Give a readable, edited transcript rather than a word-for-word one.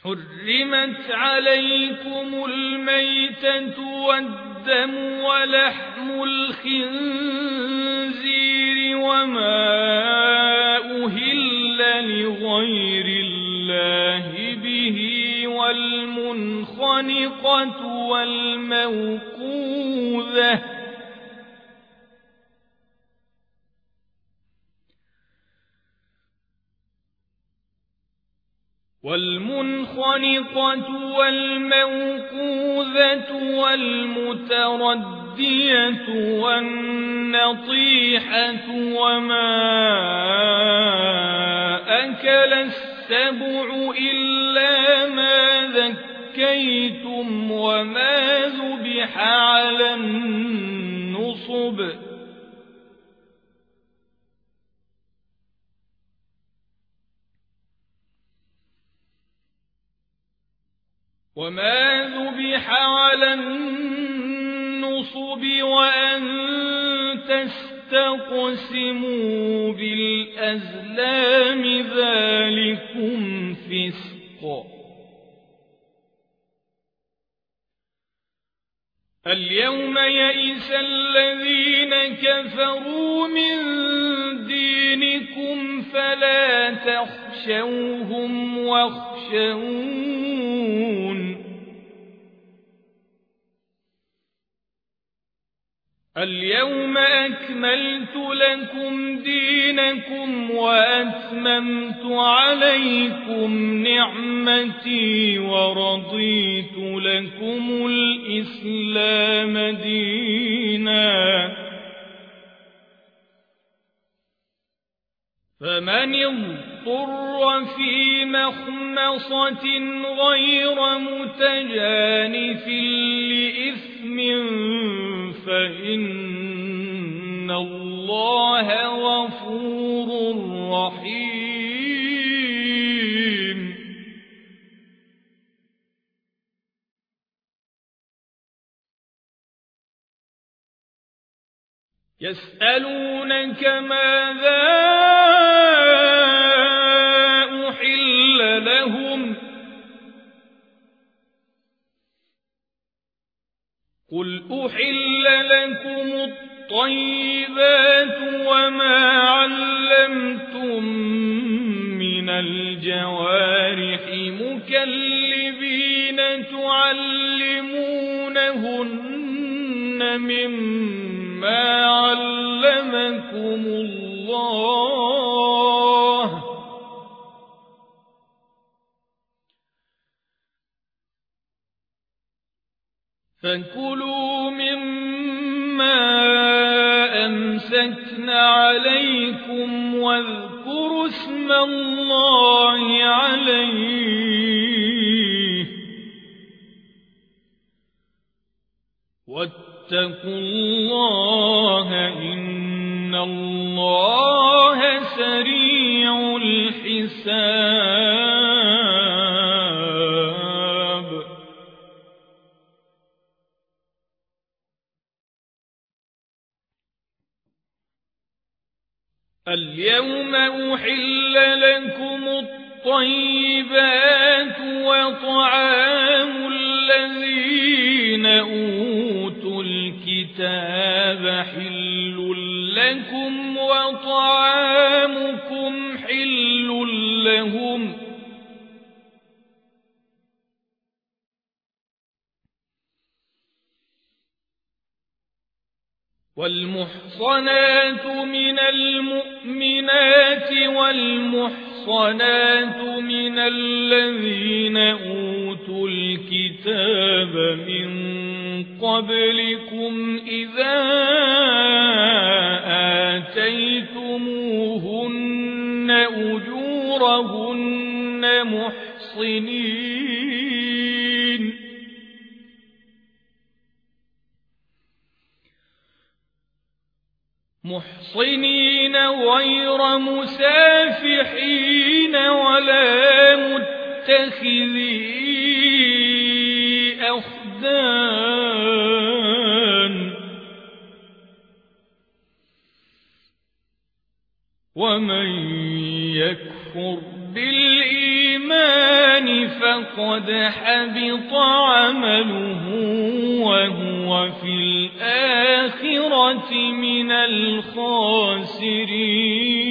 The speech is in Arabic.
حرمت عليكم الميتة والدم ولحم الخنزير وما أهل لغير الله به والمنخنقة والموقوذة والمتردية والنطيحة وما أكل السبع إلا ما ذكيتم وما ذبح على النصب وأن تستقسموا بالأزلام ذلكم فسق. اليوم يئس الذين كفروا من دينكم فلا تخشوهم واخشون. اليوم أكملت لكم دينكم وأتممت عليكم نعمتي ورضيت لكم الإسلام دينا. فمن اضطر في مخمصة غير متجانف لإثم فإن الله غفور رحيم. يسألونك ماذا أحل لهم قل أحل لكم الطيبات وما علمتم من الجوارح مكلبين تعلمونهن مما علمكم الله فكلوا مما أمسكن عليكم واذكروا اسم الله عليه واتقوا الله إن الله سريع الحساب. اليوم أحل لكم الطيبات وطعام الذين أوتوا الكتاب حل لكم وطعامكم حل لهم والمحصنات من المؤمنات والمحصنات من الذين أوتوا الكتاب من قبلكم إذا آتيتموهن أجورهن محصنين غير مسافحين ولا متخذي أخدان ومن يكفر بالإيمان فقد حبط عمله وهو في الآخرة من الخاسرين.